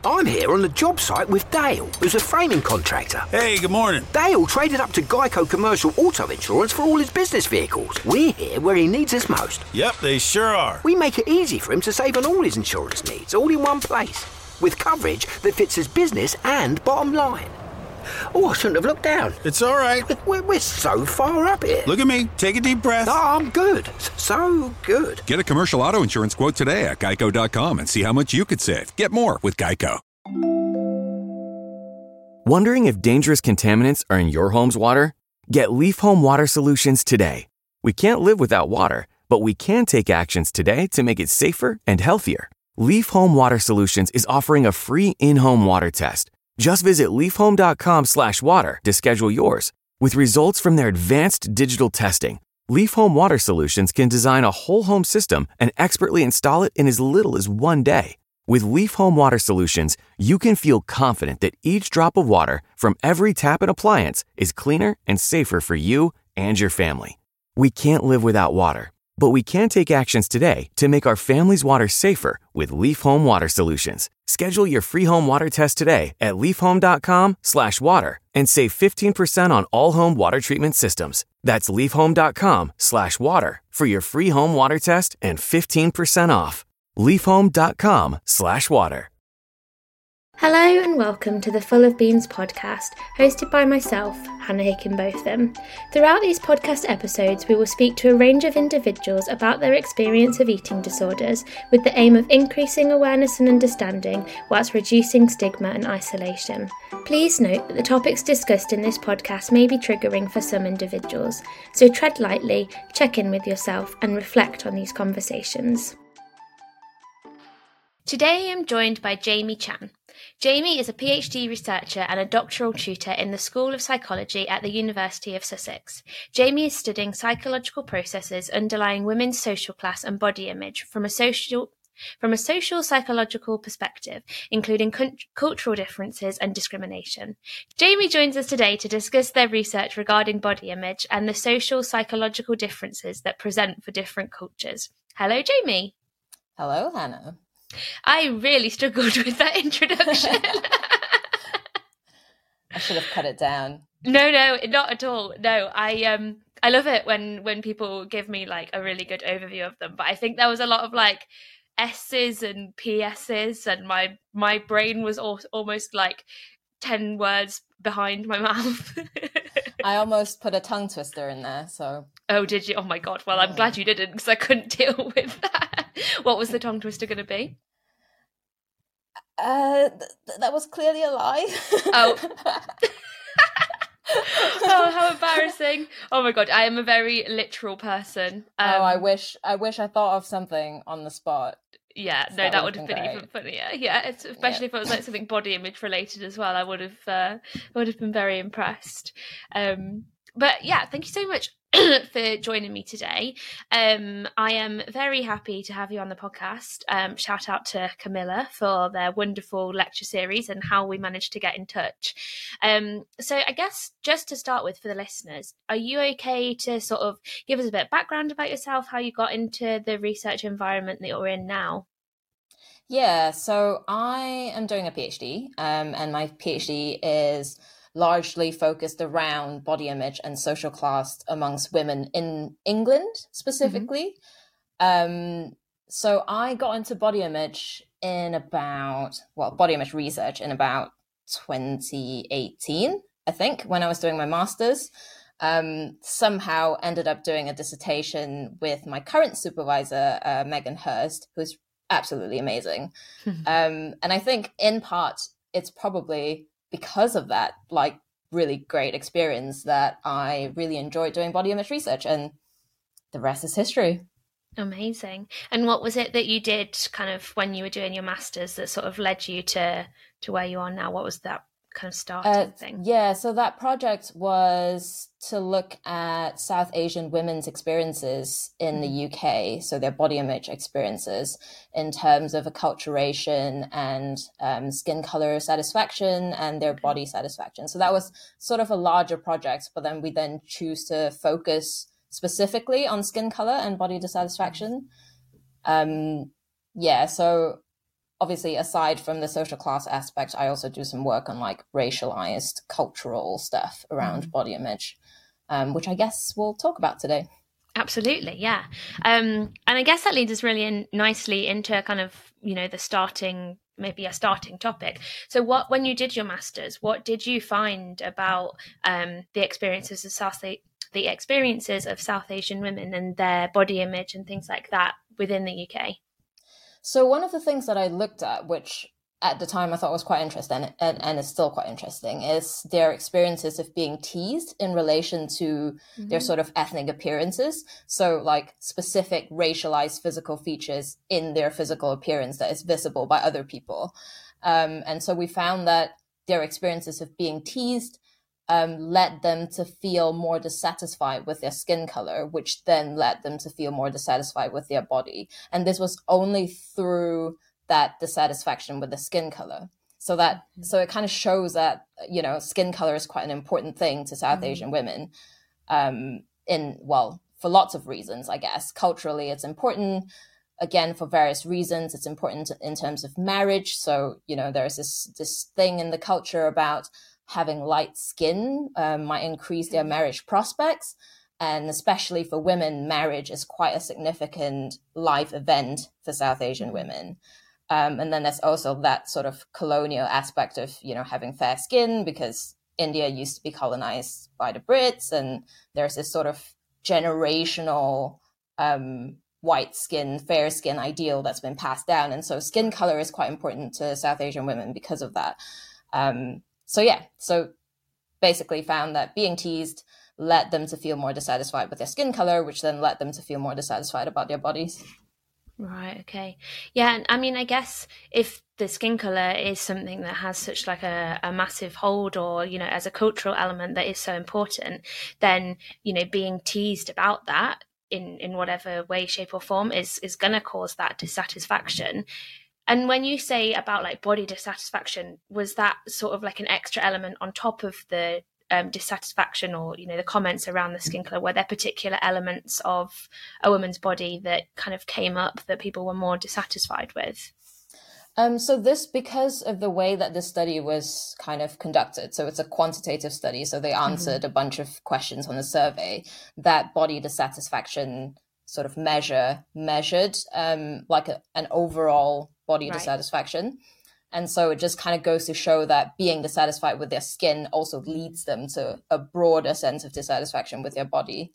I'm here on the job site with Dale, who's a framing contractor. Hey, good morning. Dale traded up to Geico Commercial Auto Insurance for all his business vehicles. We're here where he needs us most. Yep, they sure are. We make it easy for him to save on all his insurance needs, all in one place, with coverage that fits his business and bottom line. Oh, I shouldn't have looked down. It's all right. We're so far up here. Look at me. Take a deep breath. Oh, I'm good. So good. Get a commercial auto insurance quote today at geico.com and see how much you could save. Get more with Geico. Wondering if dangerous contaminants are in your home's water? Get Leaf Home Water Solutions today. We can't live without water, but we can take actions today to make it safer and healthier. Leaf Home Water Solutions is offering a free in-home water test. Just visit leafhome.com/water to schedule yours. With results from their advanced digital testing, Leaf Home Water Solutions can design a whole home system and expertly install it in as little as 1 day. With Leaf Home Water Solutions, you can feel confident that each drop of water from every tap and appliance is cleaner and safer for you and your family. We can't live without water, but we can take actions today to make our family's water safer with Leaf Home Water Solutions. Schedule your free home water test today at leafhome.com/water and save 15% on all home water treatment systems. That's leafhome.com/water for your free home water test and 15% off. leafhome.com/water. Hello and welcome to the Full of Beans podcast, hosted by myself, Hannah Hickenbotham. Throughout these podcast episodes, we will speak to a range of individuals about their experience of eating disorders with the aim of increasing awareness and understanding whilst reducing stigma and isolation. Please note that the topics discussed in this podcast may be triggering for some individuals, so tread lightly, check in with yourself and reflect on these conversations. Today I'm joined by Jamie Chan. Jamie is a PhD researcher and a doctoral tutor in the School of Psychology at the University of Sussex. Jamie is studying psychological processes underlying women's social class and body image from a social psychological perspective, including cultural differences and discrimination. Jamie joins us today to discuss their research regarding body image and the social psychological differences that present for different cultures. Hello, Jamie. Hello, Hannah. I really struggled with that introduction. I should have cut it down. No, not at all. No, I love it when people give me like a really good overview of them. But I think there was a lot of like S's and PS's, and my brain was almost like 10 words behind my mouth. I almost put a tongue twister in there. So. Oh, did you? Oh my God. Well, I'm glad you didn't, because I couldn't deal with that. What was the tongue twister going to be? That was clearly a lie. Oh. Oh, how embarrassing. Oh my God, I am a very literal person. I wish I thought of something on the spot. Yeah, no, that would have been even funnier. Yeah, especially if it was like something body image related as well. I would have been very impressed. But yeah, thank you so much for joining me today. I am very happy to have you on the podcast. Shout out to Camilla for their wonderful lecture series and how we managed to get in touch. So I guess just to start with, for the listeners, are you okay to sort of give us a bit of background about yourself, how you got into the research environment that you're in now? Yeah, so I am doing a PhD, and my PhD is largely focused around body image and social class amongst women in England specifically. Mm-hmm. So I got into body image body image research in about 2018, I think, when I was doing my master's. Somehow ended up doing a dissertation with my current supervisor, Megan Hurst, who's absolutely amazing. And I think in part, it's probably because of that, like, really great experience that I really enjoyed doing body image research, and the rest is history. Amazing. And what was it that you did kind of when you were doing your master's that sort of led you to where you are now? What was that kind of starting thing? Yeah, so that project was to look at South Asian women's experiences in the UK, so their body image experiences in terms of acculturation and skin color satisfaction and their body satisfaction. So that was sort of a larger project, but then we choose to focus specifically on skin color and body dissatisfaction. So obviously, aside from the social class aspect, I also do some work on like racialized cultural stuff around body image, which I guess we'll talk about today. Absolutely, yeah. And I guess that leads us really nicely into kind of, the starting topic. So when you did your master's, what did you find about the experiences of South Asian women and their body image and things like that within the UK? So one of the things that I looked at, which at the time I thought was quite interesting and is still quite interesting, is their experiences of being teased in relation to their sort of ethnic appearances. So like specific racialized physical features in their physical appearance that is visible by other people. And so we found that their experiences of being teased led them to feel more dissatisfied with their skin color, which then led them to feel more dissatisfied with their body. And this was only through that dissatisfaction with the skin color. So it kind of shows that, skin color is quite an important thing to South Asian women, for lots of reasons, I guess. Culturally, it's important, again, for various reasons. It's important in terms of marriage. So, there's this thing in the culture about having light skin might increase their marriage prospects. And especially for women, marriage is quite a significant life event for South Asian women. And then there's also that sort of colonial aspect of, having fair skin, because India used to be colonized by the Brits. And there's this sort of generational white skin, fair skin ideal that's been passed down. And so skin color is quite important to South Asian women because of that. So basically found that being teased led them to feel more dissatisfied with their skin color, which then led them to feel more dissatisfied about their bodies. Right, okay. Yeah, and I mean, I guess if the skin color is something that has such like a massive hold, or, as a cultural element that is so important, then, being teased about that in whatever way, shape or form is going to cause that dissatisfaction. And when you say about like body dissatisfaction, was that sort of like an extra element on top of the dissatisfaction, or the comments around the skin color? Were there particular elements of a woman's body that kind of came up that people were more dissatisfied with? So this, because of the way that this study was kind of conducted, so it's a quantitative study, so they answered a bunch of questions on the survey, that body dissatisfaction sort of measured like an overall body dissatisfaction. And so it just kind of goes to show that being dissatisfied with their skin also leads them to a broader sense of dissatisfaction with their body.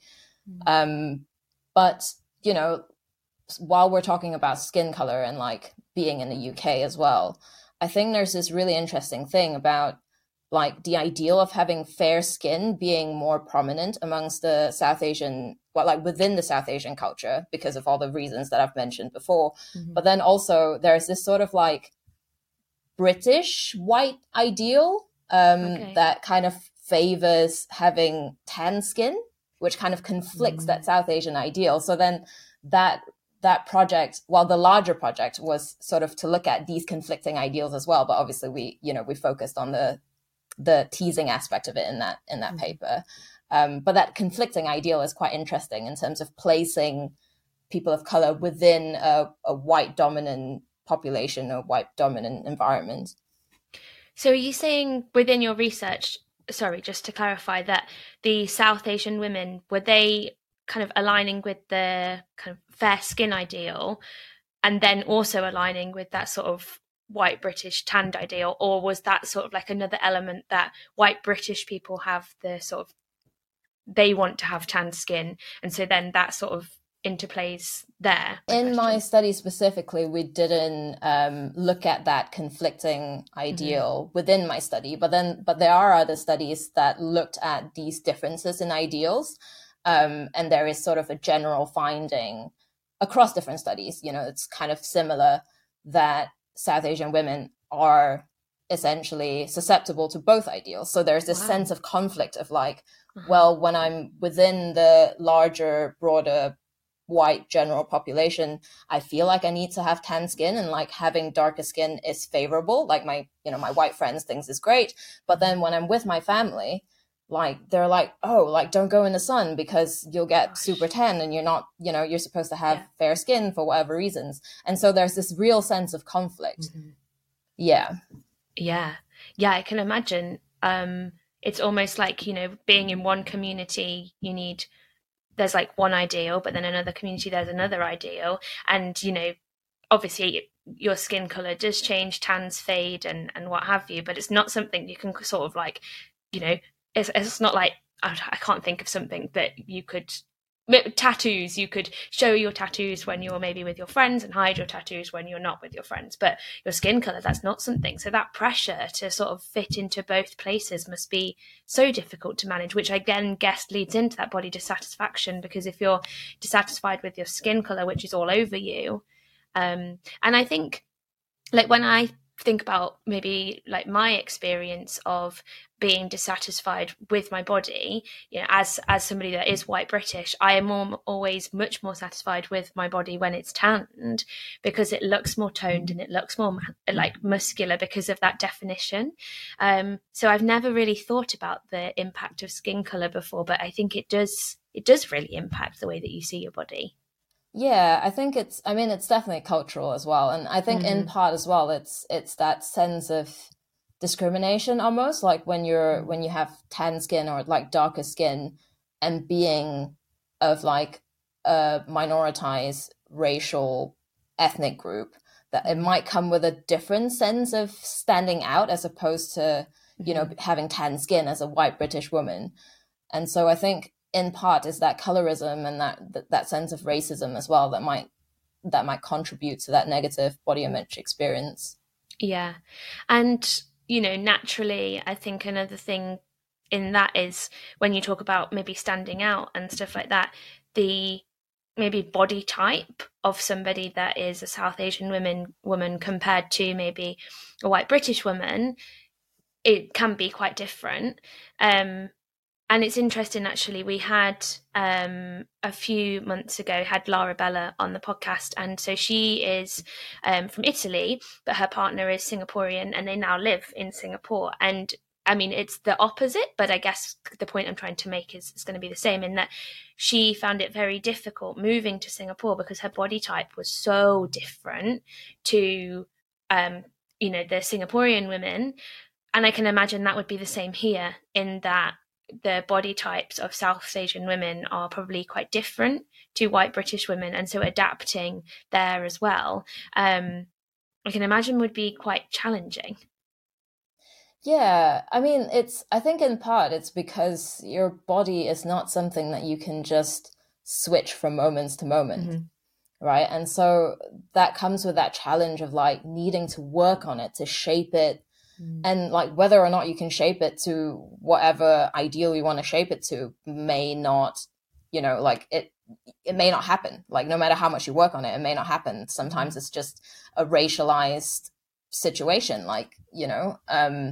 But, while we're talking about skin color and like being in the UK as well, I think there's this really interesting thing about like the ideal of having fair skin being more prominent amongst the South Asian, within the South Asian culture, because of all the reasons that I've mentioned before. But then also there's this sort of like British white ideal that kind of favors having tan skin, which kind of conflicts that South Asian ideal. So then that project, the larger project was sort of to look at these conflicting ideals as well. But obviously we focused on the teasing aspect of it in that paper. But that conflicting ideal is quite interesting in terms of placing people of color within a white dominant population or white dominant environment. So are you saying within your research, sorry, just to clarify, that the South Asian women, were they kind of aligning with the kind of fair skin ideal and then also aligning with that sort of white British tanned ideal, or was that sort of like another element that white British people have the sort of, they want to have tanned skin, and so then that sort of interplays there? In my study specifically, we didn't look at that conflicting ideal within my study, but there are other studies that looked at these differences in ideals, and there is sort of a general finding across different studies. It's kind of similar that South Asian women are essentially susceptible to both ideals. So there's this sense of conflict of like, well, when I'm within the larger, broader white general population, I feel like I need to have tan skin, and like having darker skin is favorable. Like my white friends thinks is great. But then when I'm with my family, like they're like, oh, like don't go in the sun because you'll get super tan and you're not, you know, you're supposed to have fair skin for whatever reasons. And so there's this real sense of conflict. Yeah I can imagine. It's almost like, you know, being in one community, there's like one ideal, but then another community there's another ideal, and, you know, obviously your skin color does change, tans fade and what have you, but it's not something you can sort of like, you know, it's not like, I can't think of something that you could, tattoos, you could show your tattoos when you're maybe with your friends and hide your tattoos when you're not with your friends, but your skin color, that's not something. So that pressure to sort of fit into both places must be so difficult to manage, which again guess leads into that body dissatisfaction, because if you're dissatisfied with your skin color, which is all over you, and I think, like, when I think about maybe like my experience of being dissatisfied with my body, you know, as somebody that is white British, I am always much more satisfied with my body when it's tanned, because it looks more toned and it looks more like muscular because of that definition. So I've never really thought about the impact of skin color before, but I think it does really impact the way that you see your body. Yeah, I think it's definitely cultural as well. And I think in part as well, it's that sense of discrimination almost, like when you have tan skin or like darker skin and being of like a minoritized racial ethnic group, that it might come with a different sense of standing out as opposed to, you know, having tan skin as a white British woman. And so I think in part is that colorism and that sense of racism as well that might contribute to that negative body image experience. Yeah. And, you know, naturally, I think another thing in that is when you talk about maybe standing out and stuff like that, the maybe body type of somebody that is a South Asian woman compared to maybe a white British woman, it can be quite different. And it's interesting, actually, we had a few months ago had Lara Bella on the podcast. And so she is from Italy, but her partner is Singaporean and they now live in Singapore. And I mean, it's the opposite, but I guess the point I'm trying to make is it's going to be the same, in that she found it very difficult moving to Singapore because her body type was so different to, you know, the Singaporean women. And I can imagine that would be the same here, in that the body types of South Asian women are probably quite different to white British women. And so adapting there as well, I can imagine would be quite challenging. Yeah, I mean, I think in part it's because your body is not something that you can just switch from moments to moment, right? And so that comes with that challenge of like needing to work on it, to shape it, and like whether or not you can shape it to whatever ideal you want to shape it to may not, you know, like it may not happen. Like no matter how much you work on it, it may not happen. Sometimes it's just a racialized situation. Like, you know,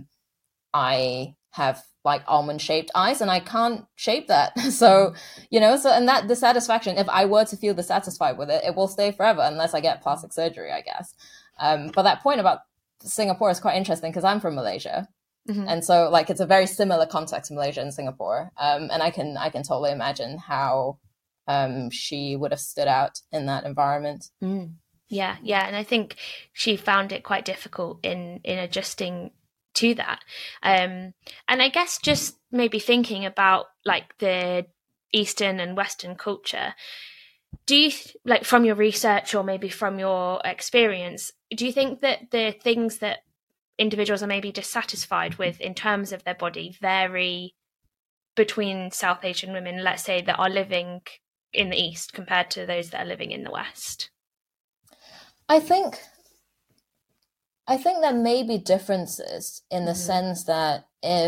I have like almond shaped eyes and I can't shape that. So, you know, and that dissatisfaction, if I were to feel dissatisfied with it, it will stay forever unless I get plastic surgery, I guess. But that point about Singapore is quite interesting because I'm from Malaysia. And so like it's a very similar context, Malaysia and Singapore. And I can totally imagine how she would have stood out in that environment. Yeah. And I think she found it quite difficult in adjusting to that. And I guess just maybe thinking about like the Eastern and Western culture, do you, like from your research or maybe from your experience, do you think that the things that individuals are maybe dissatisfied with in terms of their body vary between South Asian women, let's say, that are living in the East compared to those that are living in the West? I think there may be differences in the sense that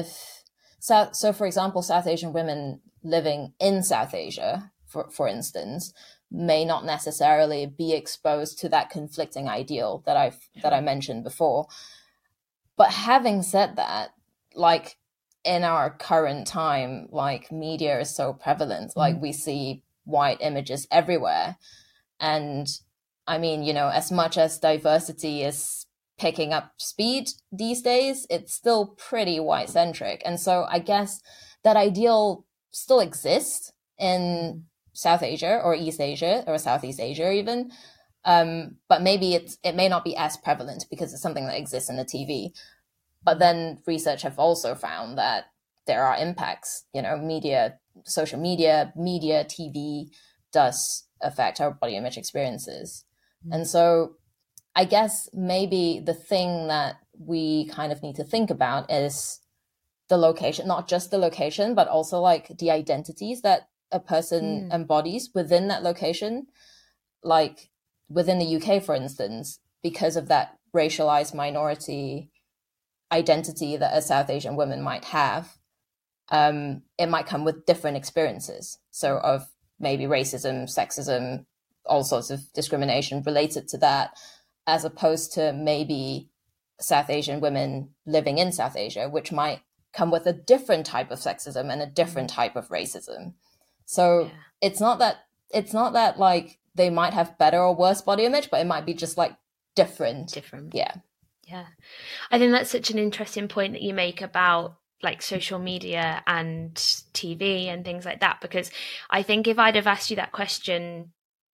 so for example, South Asian women living in South Asia, for instance, may not necessarily be exposed to that conflicting ideal that I mentioned before. But having said that, like in our current time, like media is so prevalent, like we see white images everywhere. And I mean, you know, as much as diversity is picking up speed these days, it's still pretty white centric. And so I guess that ideal still exists in South Asia or East Asia or Southeast Asia even. But maybe it may not be as prevalent because it's something that exists in the TV. But then research have also found that there are impacts, media, social media, TV does affect our body image experiences. And so I guess maybe the thing that we kind of need to think about is the location, not just the location, but also like the identities that a person embodies within that location. Like within the UK, for instance, because of that racialized minority identity that a South Asian woman might have, it might come with different experiences. So of maybe racism, sexism, all sorts of discrimination related to that, as opposed to maybe South Asian women living in South Asia, which might come with a different type of sexism and a different type of racism. So it's not that like they might have better or worse body image, but it might be just like different. Yeah. I think that's such an interesting point that you make about like social media and TV and things like that, because I think if I'd have asked you that question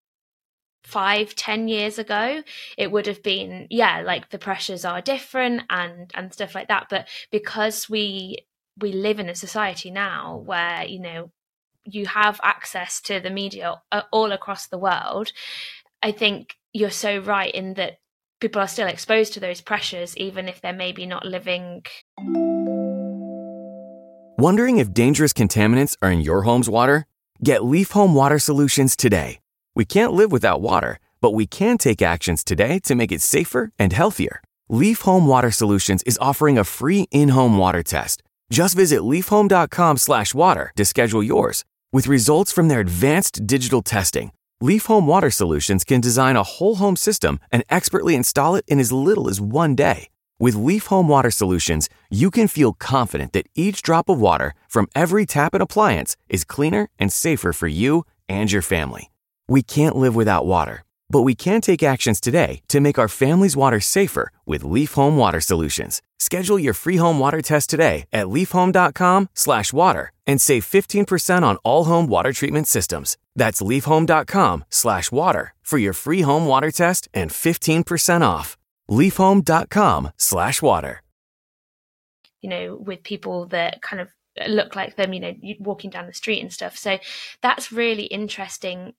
5-10 years ago, it would have been like the pressures are different and stuff like that. But because we live in a society now where you have access to the media all across the world, I think you're so right in that people are still exposed to those pressures even if they're maybe not living. Wondering if dangerous contaminants are in your home's water? Get Leaf Home Water Solutions today. We can't live without water, but we can take actions today to make it safer and healthier. Leaf Home Water Solutions is offering a free in-home water test. Just visit leafhome.com/water to schedule yours. With results from their advanced digital testing, Leaf Home Water Solutions can design a whole home system and expertly install it in as little as 1 day. With Leaf Home Water Solutions, you can feel confident that each drop of water from every tap and appliance is cleaner and safer for you and your family. We can't live without water, but we can take actions today to make our family's water safer with Leaf Home Water Solutions. Schedule your free home water test today at leafhome.com/water and save 15% on all home water treatment systems. That's leafhome.com/water for your free home water test and 15% off. leafhome.com/water. With people that kind of look like them, walking down the street and stuff. So that's really interesting.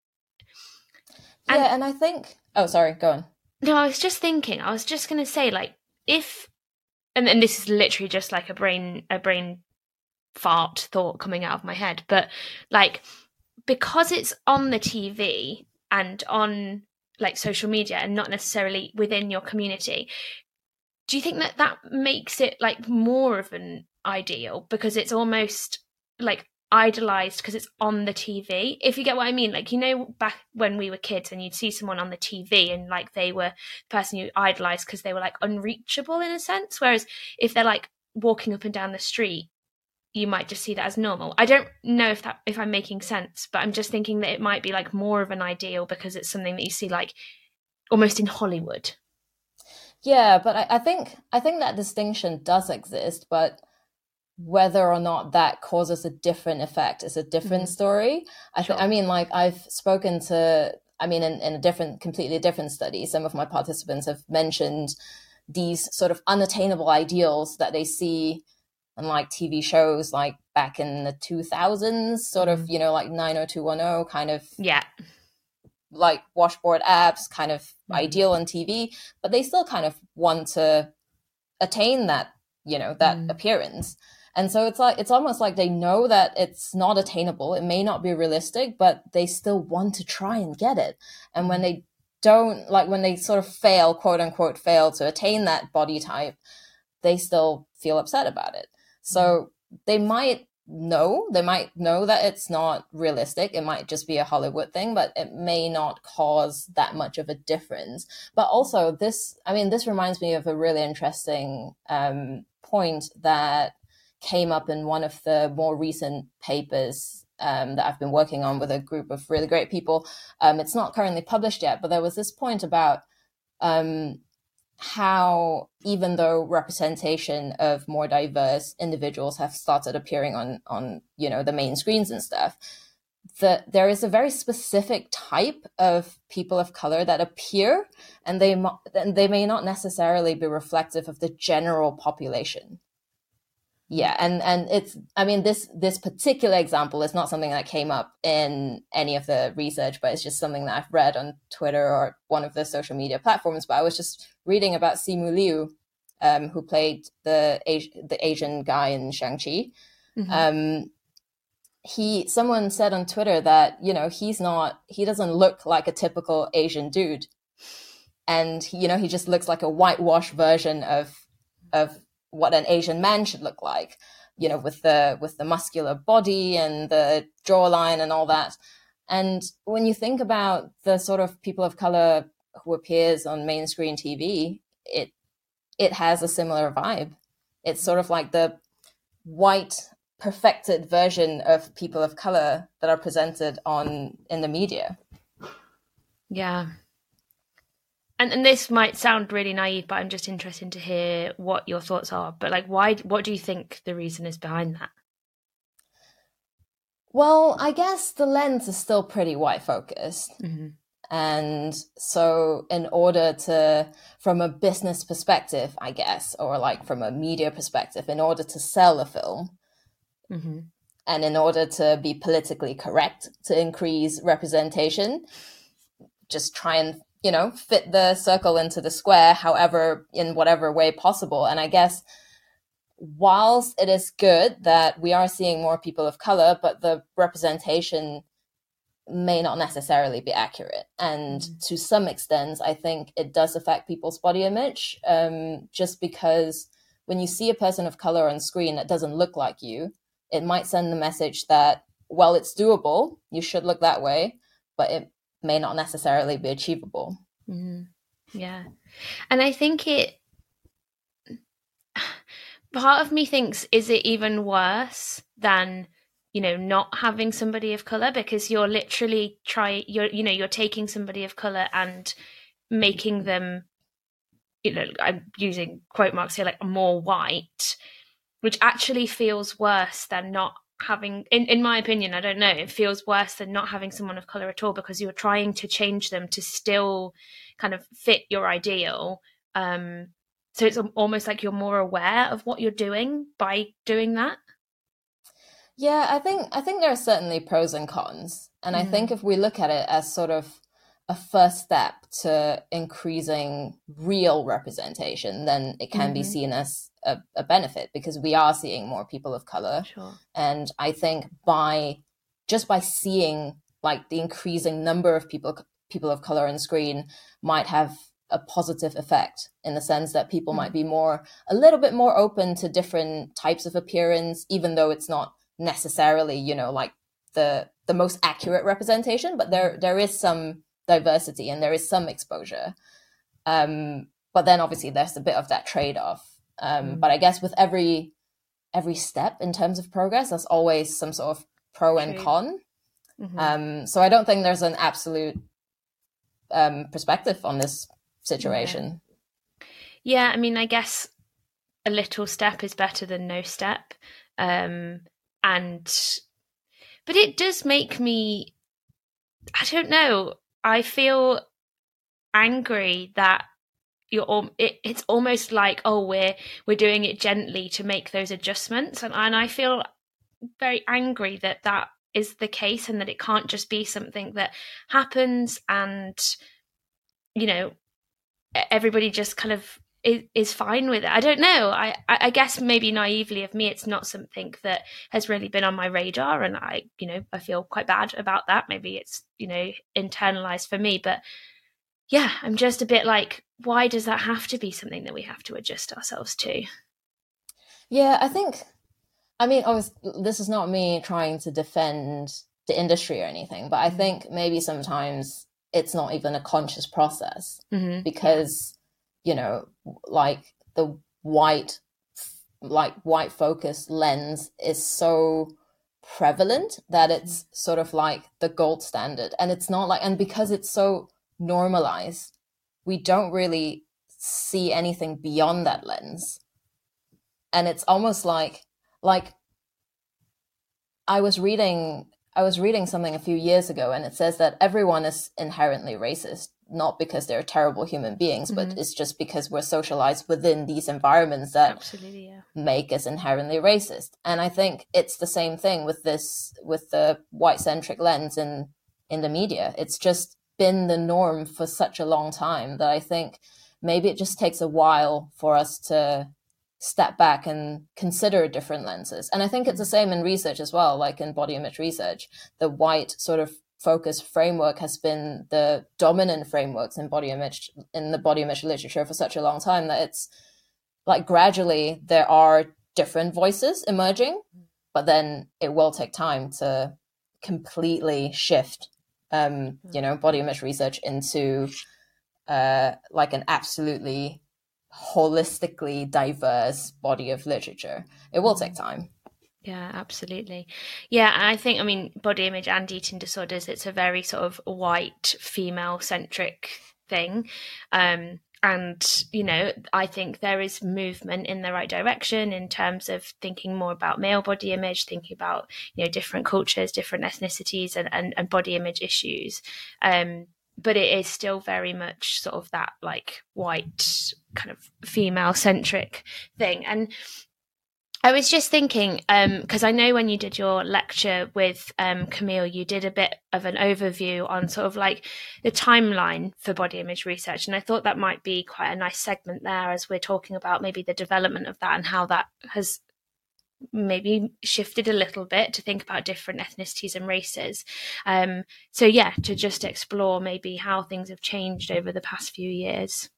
And I think, sorry, go on. No, I was just going to say, like, if, and this is literally just like a brain fart thought coming out of my head, but like, because it's on the TV and on like social media and not necessarily within your community, do you think that makes it like more of an ideal because it's almost like idolized because it's on the TV, if you get what I mean? Like, back when we were kids and you'd see someone on the TV and like they were the person you idolized because they were like unreachable in a sense, whereas if they're like walking up and down the street, you might just see that as normal. I don't know if I'm making sense, but I'm just thinking that it might be like more of an ideal because it's something that you see like almost in Hollywood. Yeah, but I think that distinction does exist, but whether or not that causes a different effect is a different story. I've spoken to, in a completely different study, some of my participants have mentioned these sort of unattainable ideals that they see on like TV shows, like back in the 2000s, sort of, like 90210 kind of, like washboard abs kind of ideal on TV, but they still kind of want to attain that, that appearance. And so it's almost like they know that it's not attainable. It may not be realistic, but they still want to try and get it. And when they don't, like when they sort of fail, quote unquote, fail to attain that body type, they still feel upset about it. So they might know that it's not realistic. It might just be a Hollywood thing, but it may not cause that much of a difference. But also this reminds me of a really interesting point that came up in one of the more recent papers that I've been working on with a group of really great people. It's not currently published yet, but there was this point about how even though representation of more diverse individuals have started appearing on the main screens and stuff, that there is a very specific type of people of color that appear, and they may not necessarily be reflective of the general population. Yeah, and it's, I mean, this particular example is not something that came up in any of the research, but it's just something that I've read on Twitter or one of the social media platforms. But I was just reading about Simu Liu, who played the Asian guy in Shang-Chi. Mm-hmm. Someone said on Twitter that, he doesn't look like a typical Asian dude. And, he just looks like a whitewashed version of what an Asian man should look like, with the muscular body and the jawline and all that. And when you think about the sort of people of color who appears on main screen TV, it has a similar vibe. It's sort of like the white, perfected version of people of color that are presented in the media. Yeah. And this might sound really naive, but I'm just interested to hear what your thoughts are. But like, what do you think the reason is behind that? Well, I guess the lens is still pretty white focused. Mm-hmm. And so in order to, from a business perspective, I guess, or like from a media perspective, in order to sell a film, mm-hmm. and in order to be politically correct, to increase representation, just try and fit the circle into the square, in whatever way possible. And I guess whilst it is good that we are seeing more people of color, but the representation may not necessarily be accurate. And to some extent, I think it does affect people's body image, just because when you see a person of color on screen that doesn't look like you, it might send the message that, well, it's doable, you should look that way, but it may not necessarily be achievable. Yeah. And I think part of me thinks, is it even worse than, not having somebody of color? Because you're literally you're taking somebody of color and making them, I'm using quote marks here, like more white, which actually feels worse than not having, in my opinion, I don't know, it feels worse than not having someone of color at all, because you're trying to change them to still kind of fit your ideal. So it's almost like you're more aware of what you're doing by doing that. Yeah, I think there are certainly pros and cons. And I think if we look at it as sort of a first step to increasing real representation, then it can be seen as a benefit, because we are seeing more people of color. Sure. And I think by seeing like the increasing number of people of color on screen might have a positive effect, in the sense that people might be a little bit more open to different types of appearance, even though it's not necessarily, like the most accurate representation, but there is some diversity and there is some exposure. But then obviously there's a bit of that trade-off. But I guess with every step in terms of progress, there's always some sort of pro and con. So I don't think there's an absolute perspective on this situation. Yeah, I mean, I guess a little step is better than no step. But it does make me, I don't know, I feel angry that it's almost like, oh, we're doing it gently to make those adjustments, and I feel very angry that is the case, and that it can't just be something that happens and everybody just kind of is fine with it. I don't know. I guess maybe naively of me, it's not something that has really been on my radar, and I feel quite bad about that. Maybe it's internalized for me, but yeah, I'm just a bit like, why does that have to be something that we have to adjust ourselves to? Yeah, I mean, obviously, this is not me trying to defend the industry or anything, but I think maybe sometimes it's not even a conscious process, because, like the white focused lens is so prevalent that it's sort of like the gold standard. And it's not like, and because it's so normalized, we don't really see anything beyond that lens. And it's almost like I was reading something a few years ago, and it says that everyone is inherently racist, not because they're terrible human beings, but it's just because we're socialized within these environments that make us inherently racist. And I think it's the same thing with the white-centric lens in the media. It's just been the norm for such a long time that I think maybe it just takes a while for us to step back and consider different lenses. And I think it's the same in research as well, like in body image research. The white sort of focus framework has been the dominant frameworks in the body image literature for such a long time that it's like gradually there are different voices emerging, but then it will take time to completely shift body image research into like an absolutely holistically diverse body of literature. It will take time. Yeah, absolutely. Yeah, I think, I mean, body image and eating disorders, it's a very sort of white, female-centric thing. And, you know, I think there is movement in the right direction in terms of thinking more about male body image, thinking about, you know, different cultures, different ethnicities and body image issues. But it is still very much sort of that like white kind of female-centric thing. And I was just thinking, because I know when you did your lecture with Camille, you did a bit of an overview on sort of like the timeline for body image research. And I thought that might be quite a nice segment there as we're talking about maybe the development of that and how that has maybe shifted a little bit to think about different ethnicities and races. So yeah, to just explore maybe how things have changed over the past few years.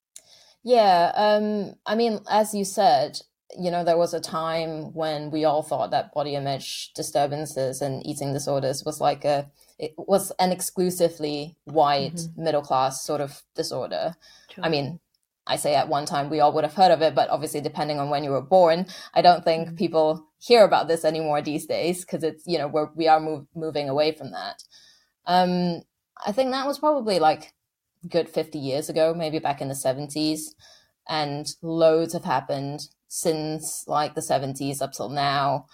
Yeah, I mean, as you said, you know, there was a time when we all thought that body image disturbances and eating disorders was it was an exclusively white middle class sort of disorder. Sure. I mean, I say at one time we all would have heard of it, but obviously depending on when you were born, I don't think people hear about this anymore these days because it's, you know, we are moving away from that. I think that was probably like good 50 years ago, maybe back in the 70s, and loads have happened since like the 70s up till now.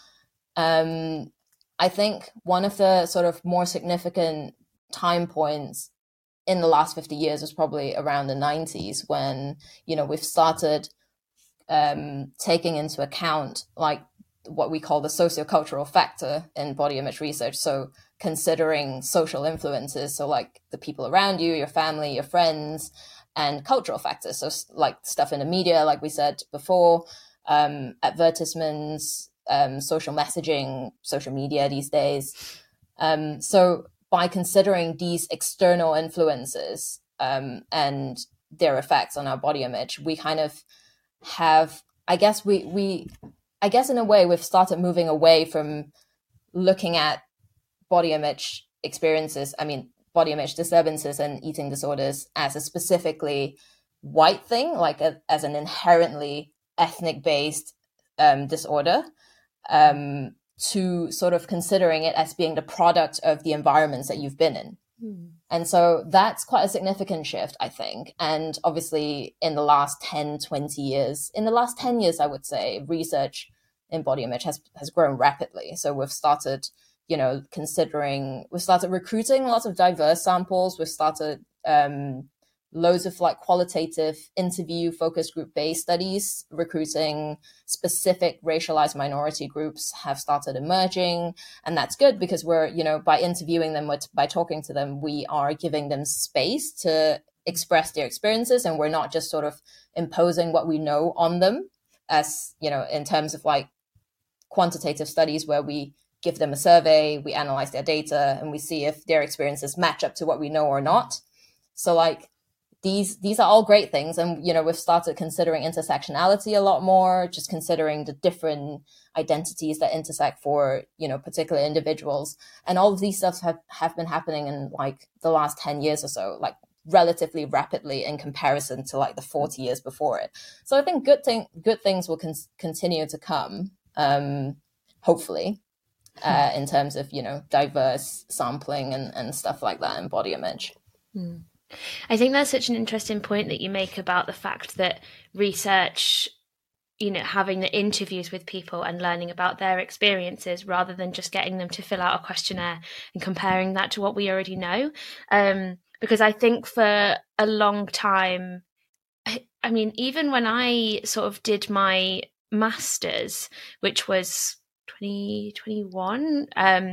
I think one of the sort of more significant time points in the last 50 years was probably around the 90s when, you know, we've started taking into account like what we call the sociocultural factor in body image research. So considering social influences, so like the people around you, your family, your friends, and cultural factors. So like stuff in the media, like we said before, advertisements, social messaging, social media these days. So by considering these external influences and their effects on our body image, we kind of have, I guess in a way we've started moving away from looking at body image experiences, body image disturbances and eating disorders as a specifically white thing, like as an inherently ethnic-based disorder, to sort of considering it as being the product of the environments that you've been in. And so that's quite a significant shift, I think. And obviously in the last 10 years, I would say, research in body image has grown rapidly. So we've started, we've started recruiting lots of diverse samples. We've started loads of like qualitative interview focus group based studies, recruiting specific racialized minority groups have started emerging. And that's good because we're, by interviewing them, by talking to them, we are giving them space to express their experiences. And we're not just sort of imposing what we know on them as, in terms of like quantitative studies where we give them a survey, we analyze their data, and we see if their experiences match up to what we know or not. So like, these are all great things. And, we've started considering intersectionality a lot more, just considering the different identities that intersect for, particular individuals. And all of these stuff have been happening in like the last 10 years or so, like relatively rapidly in comparison to like the 40 years before it. So I think good things will continue to come, hopefully, in terms of, diverse sampling and stuff like that in body image. I think that's such an interesting point that you make about the fact that research, having the interviews with people and learning about their experiences rather than just getting them to fill out a questionnaire and comparing that to what we already know. Because I think for a long time, I mean, even when I sort of did my master's, which was 2021,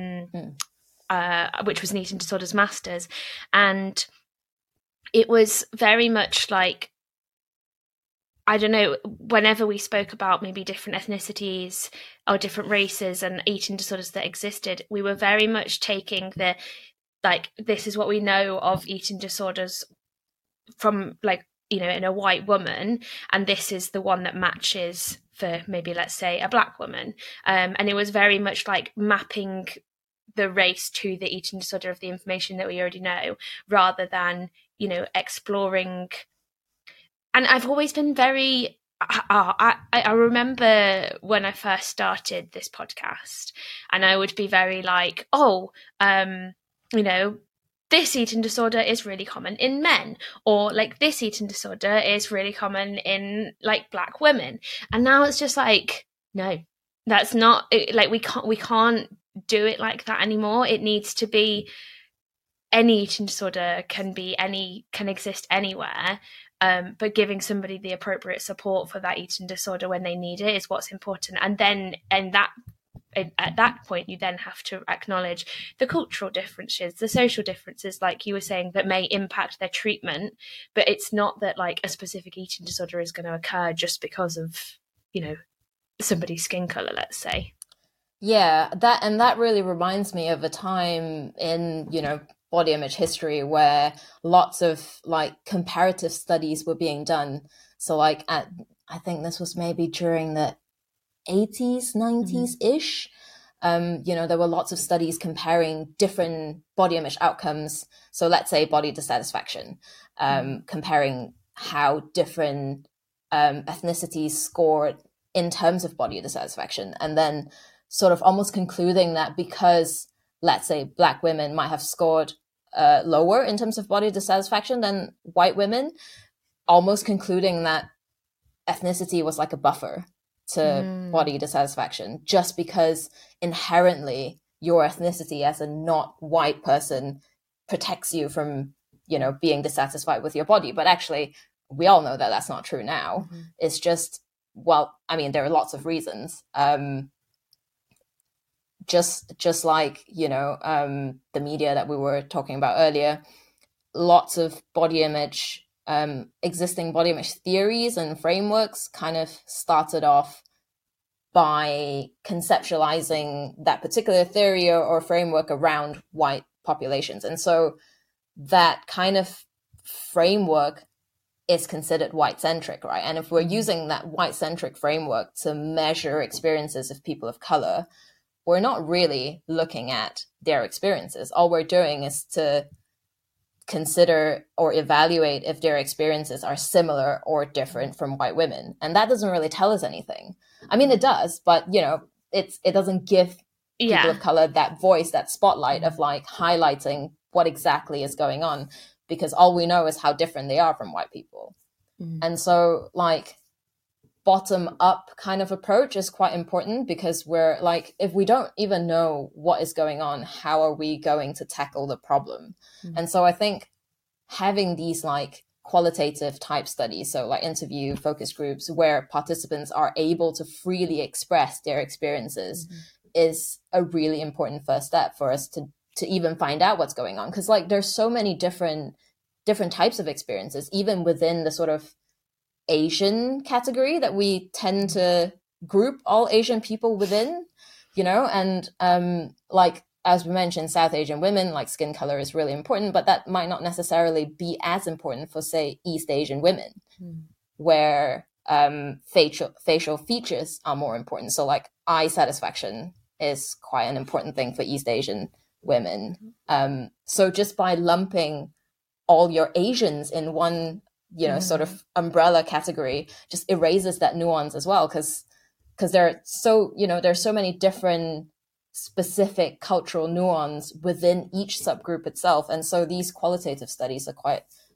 which was an eating disorders master's, and it was very much like, I don't know, whenever we spoke about maybe different ethnicities or different races and eating disorders that existed, we were very much taking this is what we know of eating disorders from in a white woman, and this is the one that matches for maybe, let's say, a black woman. And it was very much like mapping the race to the eating disorder of the information that we already know, rather than, exploring. And I've always been very, I remember when I first started this podcast, and I would be very like, this eating disorder is really common in men, or like this eating disorder is really common in like black women. And now it's just like, no, that's not like, we can't do it like that anymore. It needs to be, any eating disorder can exist anywhere. But giving somebody the appropriate support for that eating disorder when they need it is what's important. And then, at that point, you then have to acknowledge the cultural differences, the social differences, like you were saying, that may impact their treatment. But it's not that like a specific eating disorder is going to occur just because of, somebody's skin color, let's say. Yeah, that really reminds me of a time in, body image history where lots of like comparative studies were being done. So like I think this was maybe during the 80s, 90s-ish. There were lots of studies comparing different body image outcomes. So let's say body dissatisfaction, comparing how different ethnicities scored in terms of body dissatisfaction. And then sort of almost concluding that because, let's say, black women might have scored lower in terms of body dissatisfaction than white women, almost concluding that ethnicity was like a buffer to body dissatisfaction, just because inherently your ethnicity as a not white person protects you from, being dissatisfied with your body. But actually, we all know that that's not true now. It's just, there are lots of reasons. Just like, the media that we were talking about earlier, lots of body image, existing body image theories and frameworks kind of started off by conceptualizing that particular theory or framework around white populations. And so that kind of framework is considered white-centric, right? And if we're using that white-centric framework to measure experiences of people of color, we're not really looking at their experiences. All we're doing is to consider or evaluate if their experiences are similar or different from white women. And that doesn't really tell us anything. I mean, it does, but, it doesn't give people of color that voice, that spotlight of like highlighting what exactly is going on, because all we know is how different they are from white people. And so like, bottom up kind of approach is quite important, because we're like, if we don't even know what is going on, how are we going to tackle the problem? And so I think having these like qualitative type studies, so like interview focus groups where participants are able to freely express their experiences, is a really important first step for us to even find out what's going on. Because like there's so many different types of experiences, even within the sort of Asian category that we tend to group all Asian people within, and like, as we mentioned, South Asian women, like skin color is really important, but that might not necessarily be as important for, say, East Asian women, where facial features are more important. So like eye satisfaction is quite an important thing for East Asian women. So just by lumping all your Asians in one sort of umbrella category just erases that nuance as well, because there's so many different specific cultural nuance within each subgroup itself. And so these qualitative studies are quite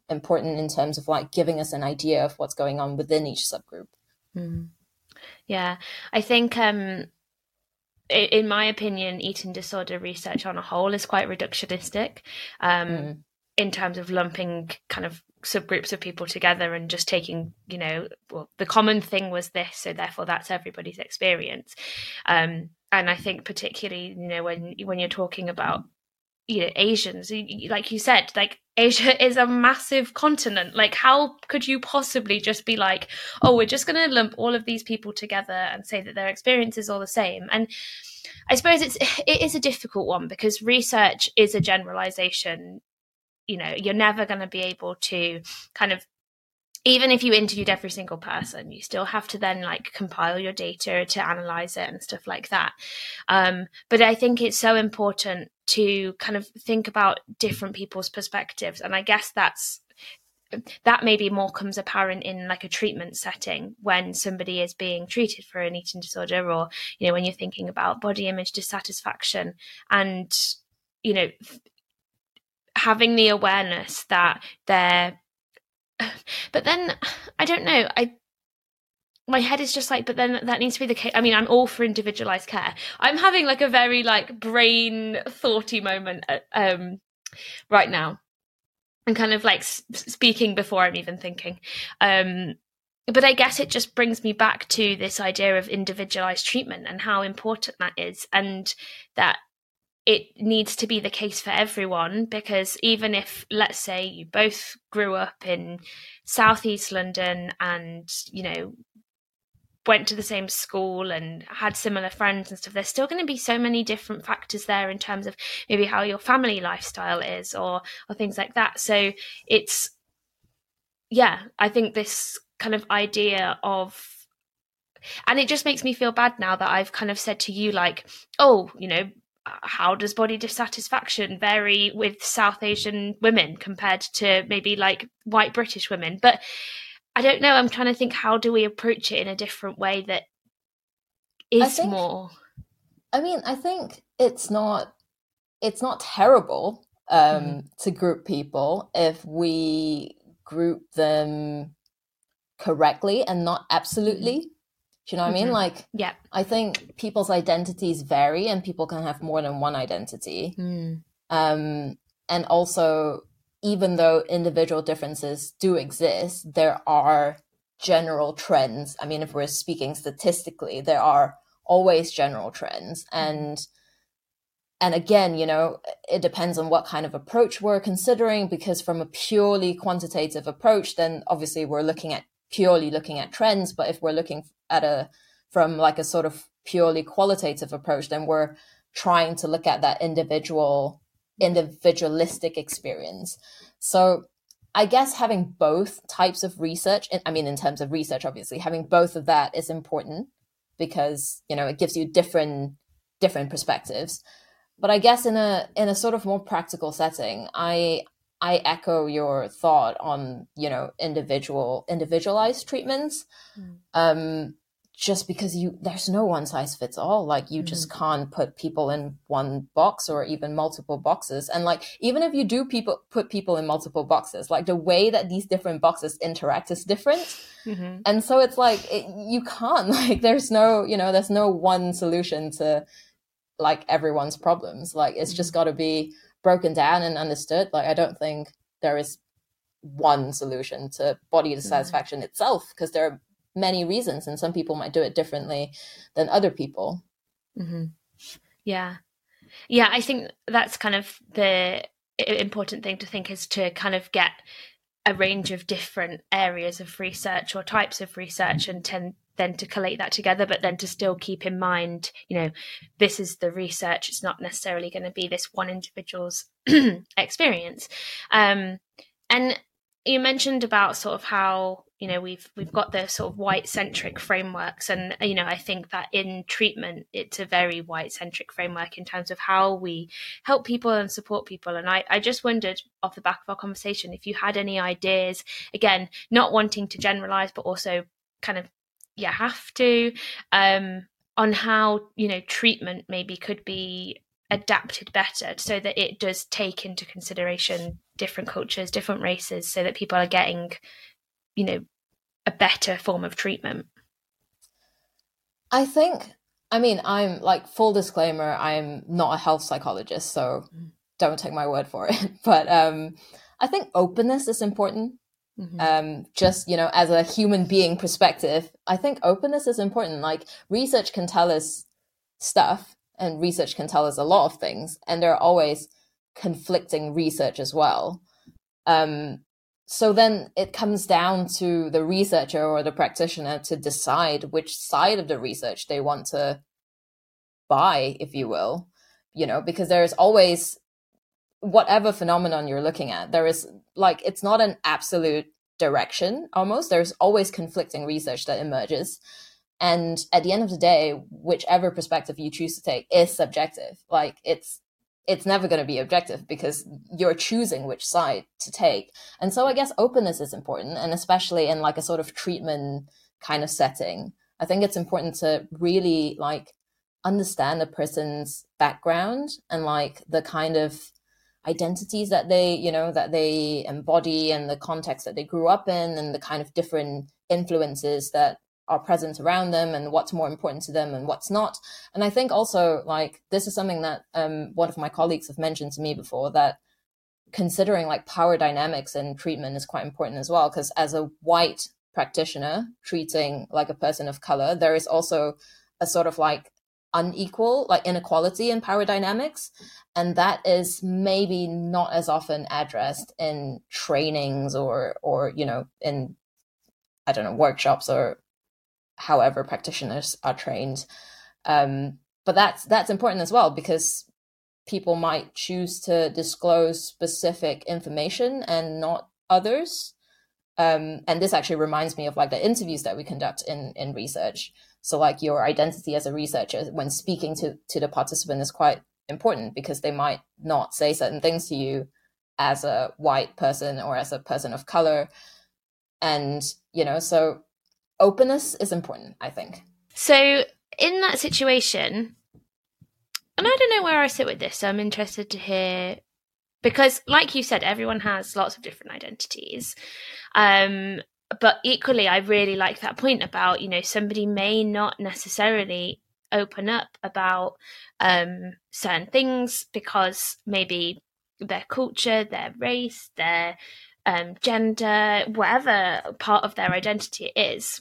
important in terms of like giving us an idea of what's going on within each subgroup. Yeah, I think in my opinion, eating disorder research on a whole is quite reductionistic in terms of lumping kind of subgroups of people together and just taking, well, the common thing was this, so therefore that's everybody's experience. And I think particularly, when you're talking about, Asians, like you said, like Asia is a massive continent. Like, how could you possibly just be like, oh, we're just going to lump all of these people together and say that their experience is all the same? And I suppose it is a difficult one because research is a generalization. You're never going to be able to kind of, even if you interviewed every single person, you still have to then like compile your data to analyze it and stuff like that. But I think it's so important to kind of think about different people's perspectives. And I guess that maybe more comes apparent in like a treatment setting when somebody is being treated for an eating disorder, or, when you're thinking about body image dissatisfaction and, having the awareness that they're, but then I don't know, my head is just like, but then that needs to be the case. I mean, I'm all for individualized care. I'm having like a very like brain thoughty moment right now. I'm kind of like speaking before I'm even thinking. But I guess it just brings me back to this idea of individualized treatment and how important that is, and that it needs to be the case for everyone, because even if, let's say, you both grew up in Southeast London and, went to the same school and had similar friends and stuff, there's still going to be so many different factors there in terms of maybe how your family lifestyle is or things like that. So it's, I think this kind of idea of, and it just makes me feel bad now that I've kind of said to you like, oh, how does body dissatisfaction vary with South Asian women compared to maybe like white British women? But I don't know. I'm trying to think, how do we approach it in a different way that is more? I mean, I think it's not terrible to group people if we group them correctly and not absolutely. Do you know what I mean? Like, yeah, I think people's identities vary and people can have more than one identity. And also, even though individual differences do exist, there are general trends. I mean, if we're speaking statistically, there are always general trends. And again, it depends on what kind of approach we're considering, because from a purely quantitative approach, then obviously we're purely looking at trends. But if we're looking at from like a sort of purely qualitative approach, then we're trying to look at that individualistic experience. So I guess having both types of research, in terms of research, obviously having both of that is important because, it gives you different perspectives. But I guess in a sort of more practical setting, I echo your thought on, individualized treatments. Just because there's no one size fits all. Like, you just can't put people in one box or even multiple boxes. And like, even if you do put people in multiple boxes, like the way that these different boxes interact is different. And so it's like, you can't, like, there's no one solution to like everyone's problems. Like, it's just got to be broken down and understood. Like, I don't think there is one solution to body dissatisfaction itself, because there are many reasons, and some people might do it differently than other people. Yeah, I think that's kind of the important thing to think, is to kind of get a range of different areas of research or types of research and then to collate that together, but then to still keep in mind, this is the research. It's not necessarily going to be this one individual's experience. And you mentioned about sort of how, we've got the sort of white-centric frameworks. And, I think that in treatment, it's a very white-centric framework in terms of how we help people and support people. And I just wondered, off the back of our conversation, if you had any ideas, again, not wanting to generalize, but also kind of, have to, on how, treatment maybe could be adapted better so that it does take into consideration different cultures, different races, so that people are getting, you know, a better form of treatment? I think, I mean, I'm like, full disclaimer, I'm not a health psychologist, so don't take my word for it. But I think openness is important. Just, you know, as a human being perspective, I think openness is important. Like, research can tell us stuff, and research can tell us a lot of things, and there are always conflicting research as well. So then it comes down to the researcher or the practitioner to decide which side of the research they want to buy, if you will, you know, because there's always, whatever phenomenon you're looking at, there is, like, it's not an absolute direction almost. There's always conflicting research that emerges. And at the end of the day, whichever perspective you choose to take is subjective. Like, it's never going to be objective because you're choosing which side to take. And so I guess openness is important, and especially in like a sort of treatment kind of setting, I think it's important to really like understand a person's background and like the kind of identities that they, you know, that they embody, and the context that they grew up in, and the kind of different influences that are present around them, and what's more important to them and what's not. And I think also, like, this is something that one of my colleagues have mentioned to me before, that considering like power dynamics in treatment is quite important as well, because as a white practitioner treating like a person of color, there is also a sort of like unequal, like, inequality in power dynamics, and that is maybe not as often addressed in trainings or you know, in, I don't know, workshops or however practitioners are trained. But that's important as well, because people might choose to disclose specific information and not others. And this actually reminds me of like the interviews that we conduct in research. So like, your identity as a researcher when speaking to the participant is quite important, because they might not say certain things to you as a white person or as a person of color. And, you know, so openness is important, I think. So in that situation, and I don't know where I sit with this, so I'm interested to hear, because like you said, everyone has lots of different identities. But equally, I really like that point about, you know, somebody may not necessarily open up about certain things because maybe their culture, their race, their gender, whatever part of their identity it is.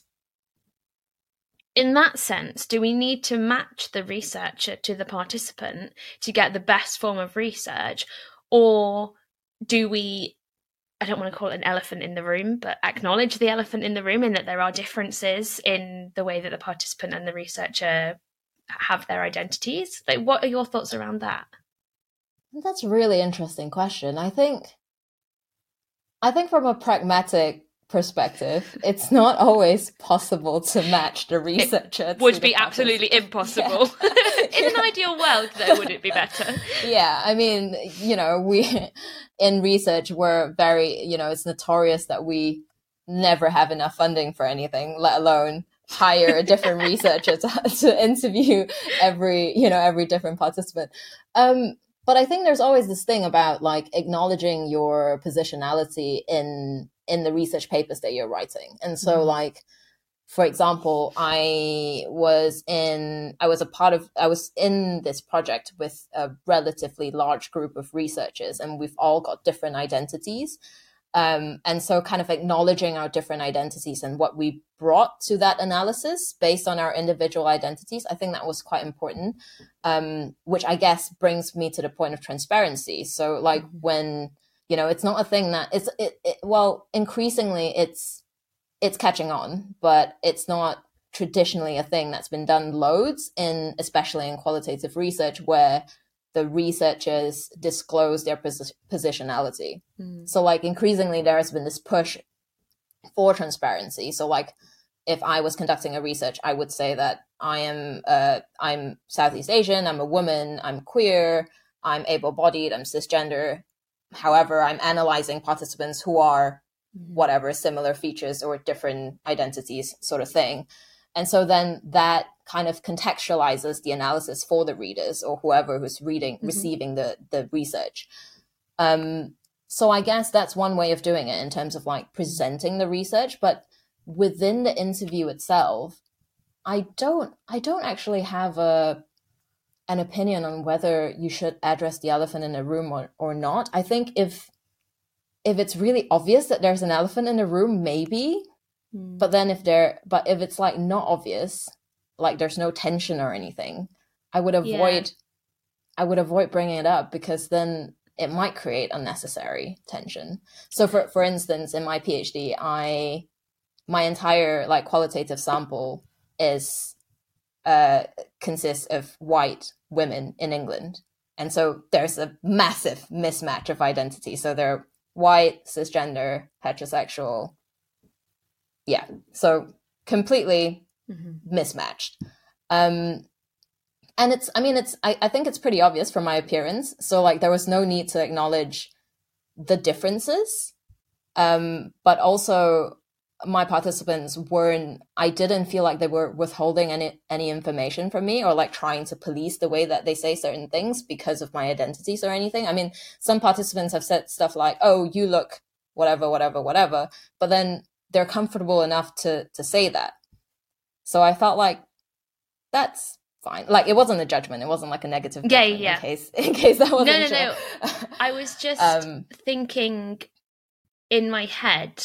In that sense, do we need to match the researcher to the participant to get the best form of research? Or do we, I don't want to call it an elephant in the room, but acknowledge the elephant in the room, in that there are differences in the way that the participant and the researcher have their identities? Like, what are your thoughts around that? That's a really interesting question. I think from a pragmatic perspective, it's not always possible to match the researcher. It would be absolutely impossible. Yeah. In an ideal world, though, would it be better? Yeah, I mean, you know, we in research, we're very, you know, it's notorious that we never have enough funding for anything, let alone hire a different researcher to interview every different participant. But I think there's always this thing about like acknowledging your positionality in the research papers that you're writing. And so like, for example, I was in this project with a relatively large group of researchers, and we've all got different identities. And so kind of acknowledging our different identities and what we brought to that analysis based on our individual identities, I think that was quite important, which I guess brings me to the point of transparency. So like when, you know, it's not a thing that well, increasingly it's catching on, but it's not traditionally a thing that's been done loads especially in qualitative research, where the researchers disclose their positionality. So like increasingly there has been this push for transparency. So like if I was conducting a research, I would say that I'm Southeast Asian, I'm a woman, I'm queer, I'm able-bodied, I'm cisgender. However, I'm analyzing participants who are whatever, similar features or different identities sort of thing. And so then that kind of contextualizes the analysis for the readers or whoever who's receiving the research. So I guess that's one way of doing it in terms of like presenting the research, but within the interview itself, I don't actually have an opinion on whether you should address the elephant in the room or not. I think if it's really obvious that there's an elephant in the room, maybe. But then if it's like not obvious, like there's no tension or anything, I would avoid bringing it up, because then it might create unnecessary tension. So for instance, in my PhD, my entire like qualitative sample consists of white women in England. And so there's a massive mismatch of identity. So they're white, cisgender, heterosexual. Yeah. So completely mismatched. And I think it's pretty obvious from my appearance. So like there was no need to acknowledge the differences. But also my participants I didn't feel like they were withholding any information from me or like trying to police the way that they say certain things because of my identities or anything. I mean, some participants have said stuff like, oh, you look whatever, whatever, whatever. But then they're comfortable enough to say that. So I felt like that's fine. Like it wasn't a judgment. It wasn't like a negative judgment. Yeah. In case that wasn't sure. No. I was just thinking in my head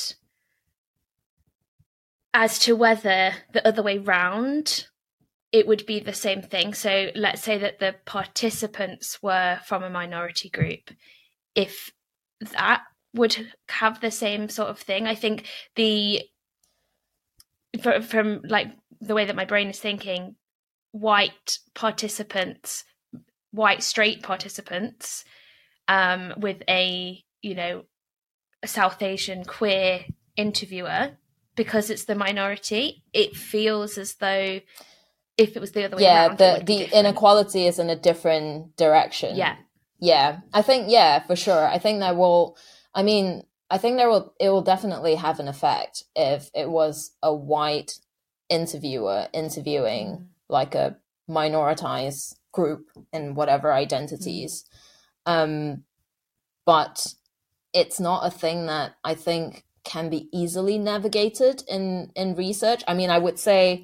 as to whether the other way round it would be the same thing. So let's say that the participants were from a minority group. If that would have the same sort of thing, I think from like the way that my brain is thinking, white straight participants with a South Asian queer interviewer, because it's the minority, it feels as though if it was the other way around, the inequality is in a different direction. Yeah, I think, for sure. I think it will definitely have an effect if it was a white interviewer interviewing like a minoritized group in whatever identities. But it's not a thing that I think can be easily navigated in research. I mean, I would say,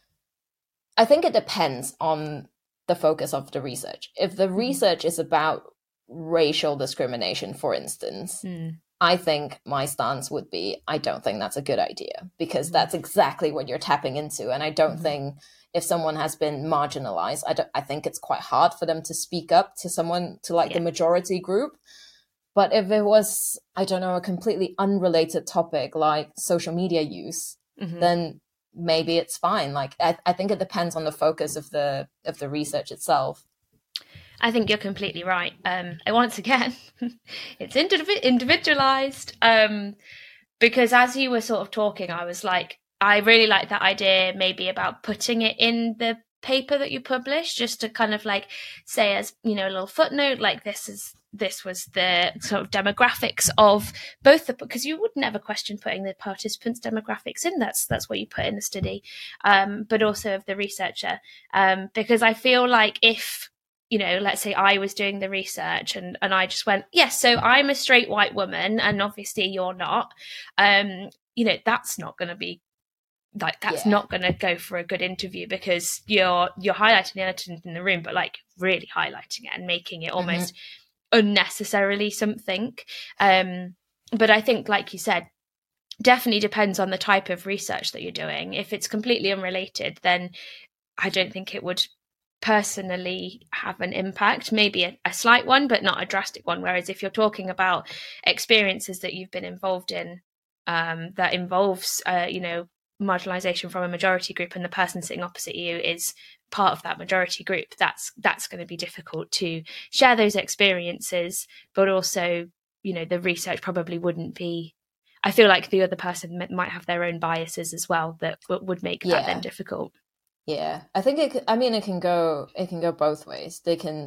I think it depends on the focus of the research. If the research is about racial discrimination, for instance, I think my stance would be, I don't think that's a good idea, because that's exactly what you're tapping into. And I don't think if someone has been marginalized, I think it's quite hard for them to speak up to someone, to like the majority group. But if it was, I don't know, a completely unrelated topic like social media use, then maybe it's fine. Like I think it depends on the focus of the research itself. I think you're completely right. Once again, it's individualized. Because as you were sort of talking, I was like, I really like that idea maybe about putting it in the paper that you publish, just to kind of like say as, a little footnote, like this was the sort of demographics of both because you would never question putting the participants' demographics in. That's what you put in the study, but also of the researcher. Because I feel like if, let's say I was doing the research and I just went, yes, so I'm a straight white woman and obviously you're not, that's not going to be like, that's not going to go for a good interview, because you're highlighting the elephant in the room, but like really highlighting it and making it almost unnecessarily something. But I think, like you said, definitely depends on the type of research that you're doing. If it's completely unrelated, then I don't think it would personally have an impact, maybe a slight one, but not a drastic one. Whereas if you're talking about experiences that you've been involved in, that involves, marginalization from a majority group, and the person sitting opposite you is part of that majority group, that's going to be difficult to share those experiences. But also, the research probably wouldn't be, I feel like the other person might have their own biases as well that would make that then difficult. Yeah, I think it can go both ways.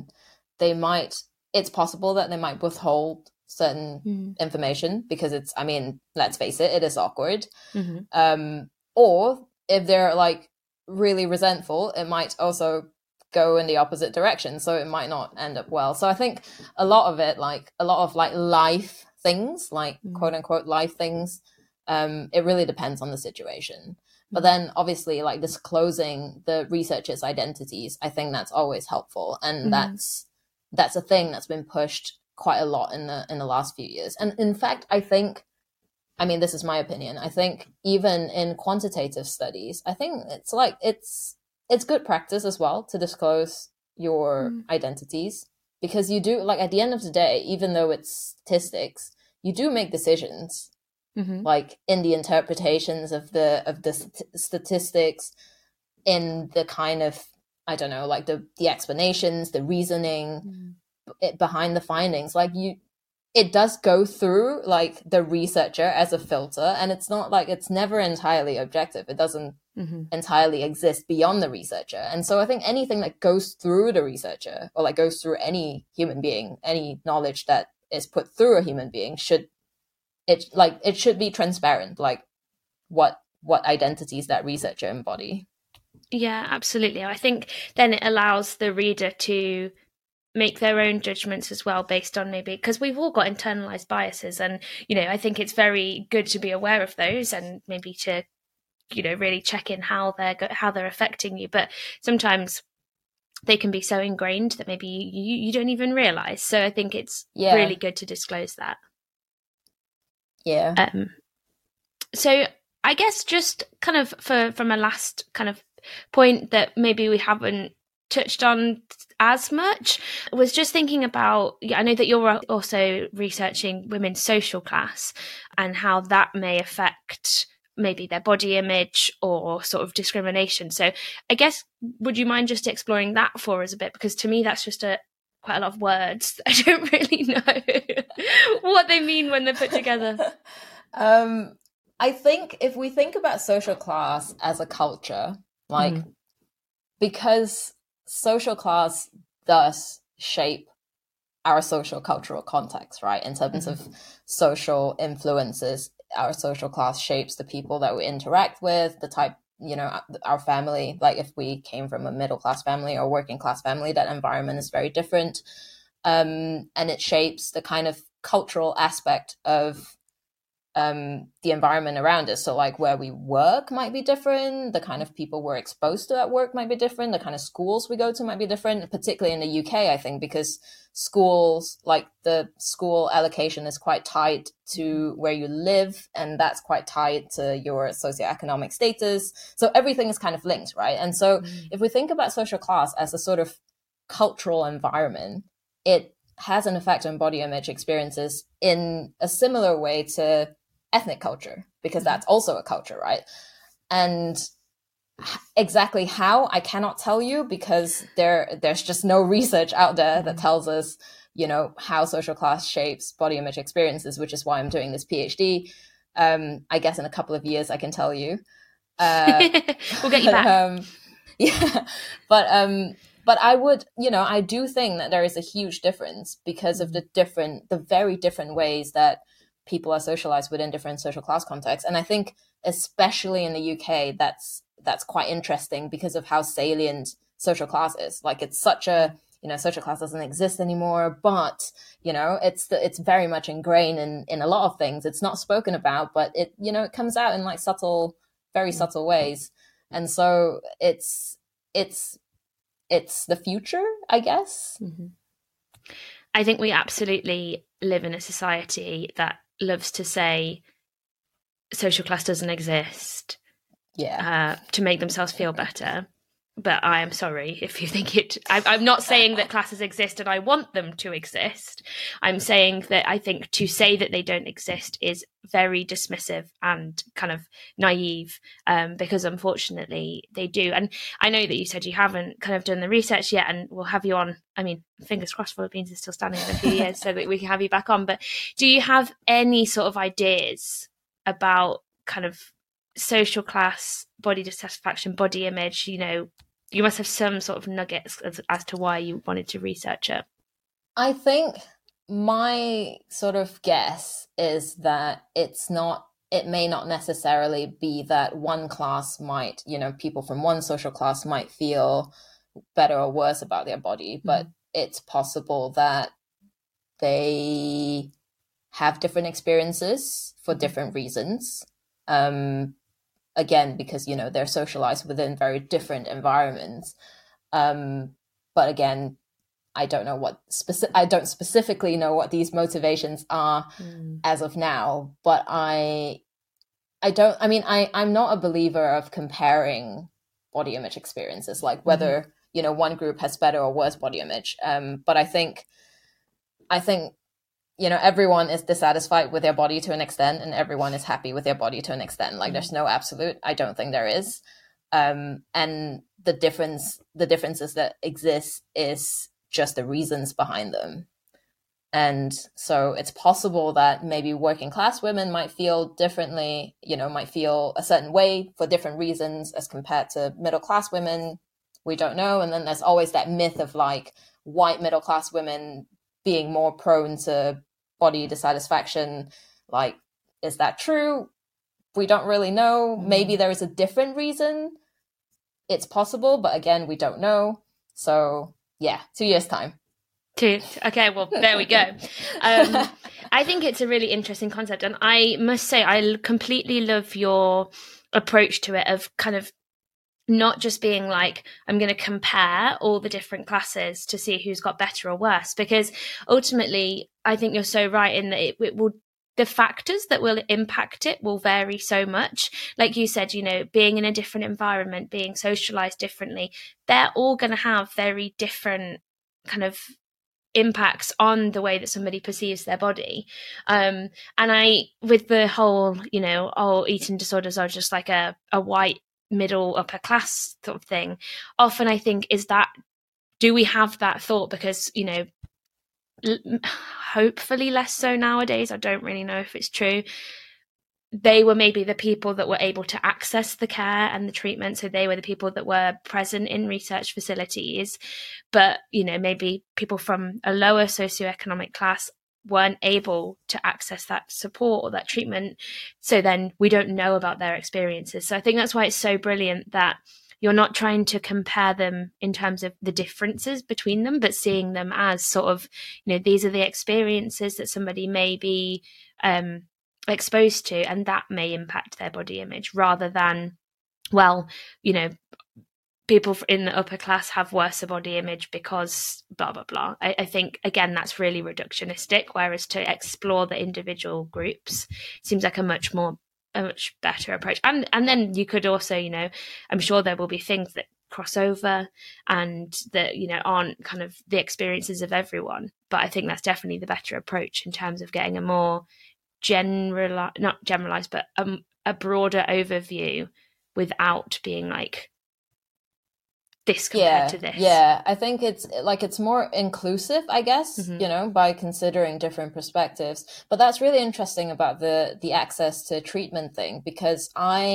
It's possible that they might withhold certain information because let's face it is awkward. Or if they're like really resentful, it might also go in the opposite direction. So it might not end up well. So I think a lot of life things, like quote unquote life things, it really depends on the situation. But then obviously like disclosing the researchers' identities, I think that's always helpful. And that's a thing that's been pushed quite a lot in the last few years. And in fact, I mean, this is my opinion, I think even in quantitative studies, I think it's good practice as well to disclose your identities, because you do, like, at the end of the day, even though it's statistics, you do make decisions, like in the interpretations of the statistics, in the kind of, I don't know, like the explanations, the reasoning behind the findings. Like it does go through like the researcher as a filter, and it's not like, it's never entirely objective. It doesn't entirely exist beyond the researcher. And so I think anything that goes through the researcher, or like goes through any human being, any knowledge that is put through a human being, should be transparent, like what identities that researcher embody. Yeah, absolutely. I think then it allows the reader to make their own judgments as well, based on maybe, because we've all got internalized biases, and I think it's very good to be aware of those, and maybe to really check in how they're affecting you. But sometimes they can be so ingrained that maybe you don't even realize. So I think it's really good to disclose that. Yeah. So I guess just kind of from a last kind of point that maybe we haven't touched on as much, was just thinking about, I know that you're also researching women's social class and how that may affect maybe their body image or sort of discrimination. So I guess, would you mind just exploring that for us a bit? Because to me, that's just quite a lot of words. I don't really know what they mean when they're put together. I think if we think about social class as a culture, like, because social class does shape our social cultural context, right? In terms of social influences, our social class shapes the people that we interact with, the type, our family. Like if we came from a middle class family or working class family, that environment is very different. And it shapes the kind of cultural aspect of the environment around us. So like where we work might be different, the kind of people we're exposed to at work might be different, the kind of schools we go to might be different, particularly in the UK, I think, because schools, like the school allocation is quite tied to where you live, and that's quite tied to your socioeconomic status. So everything is kind of linked, right? And so if we think about social class as a sort of cultural environment, it has an effect on body image experiences in a similar way to ethnic culture, because that's also a culture, right? And exactly how, I cannot tell you, because there's just no research out there that tells us, how social class shapes body image experiences, which is why I'm doing this PhD. I guess in a couple of years I can tell you. We'll get you back. Yeah, but I would, I do think that there is a huge difference because of the very different ways that people are socialized within different social class contexts. And I think especially in the UK, that's quite interesting because of how salient social class is. Like it's such a, social class doesn't exist anymore, but, it's very much ingrained in a lot of things. It's not spoken about, but it comes out in like very subtle ways. And so it's the future, I guess. I think we absolutely live in a society that loves to say social class doesn't exist, to make themselves feel better. But I am sorry if you think it. I'm not saying that classes exist and I want them to exist. I'm saying that I think to say that they don't exist is very dismissive and kind of naive, because unfortunately they do. And I know that you said you haven't kind of done the research yet, and we'll have you on. I mean, fingers crossed Philippines is still standing in a few years so that we can have you back on. But do you have any sort of ideas about kind of social class, body dissatisfaction, body image? You must have some sort of nuggets as to why you wanted to research it. I think my sort of guess is that it's not it may not necessarily be that one class might, people from one social class might feel better or worse about their body, but it's possible that they have different experiences for different reasons. Again, because, they're socialized within very different environments. But again, I don't specifically know what these motivations are as of now, but I'm not a believer of comparing body image experiences, like whether, one group has better or worse body image. But I think, everyone is dissatisfied with their body to an extent, and everyone is happy with their body to an extent. Like there's no absolute. I don't think there is. And the differences that exist is just the reasons behind them. And so it's possible that maybe working class women might feel differently, might feel a certain way for different reasons as compared to middle class women. We don't know. And then there's always that myth of like white middle class women being more prone to body dissatisfaction. Like, is that true? We don't really know. Maybe there is a different reason. It's possible, but again, we don't know. So yeah, 2 years' time. Okay, well, there we go. I think it's a really interesting concept. And I must say, I completely love your approach to it of kind of not just being like, I'm going to compare all the different classes to see who's got better or worse, because ultimately, I think you're so right in that it will, the factors that will impact it will vary so much. Like you said, being in a different environment, being socialized differently, they're all going to have very different kind of impacts on the way that somebody perceives their body. And with the whole, eating disorders are just like a white middle upper class sort of thing, often I think do we have that thought because hopefully less so nowadays, I don't really know if it's true, they were maybe the people that were able to access the care and the treatment, so they were the people that were present in research facilities, but maybe people from a lower socioeconomic class weren't able to access that support or that treatment, so then we don't know about their experiences. So I think that's why it's so brilliant that you're not trying to compare them in terms of the differences between them, but seeing them as sort of, these are the experiences that somebody may be exposed to, and that may impact their body image, rather than, well, people in the upper class have worse body image because blah, blah, blah. I think, again, that's really reductionistic, whereas to explore the individual groups seems like a much better approach. And then you could also, I'm sure there will be things that cross over and that, aren't kind of the experiences of everyone. But I think that's definitely the better approach in terms of getting a more not generalized, but a broader overview without being like, this compared to this. Yeah, I think it's more inclusive, I guess, by considering different perspectives. But that's really interesting about the access to treatment thing, because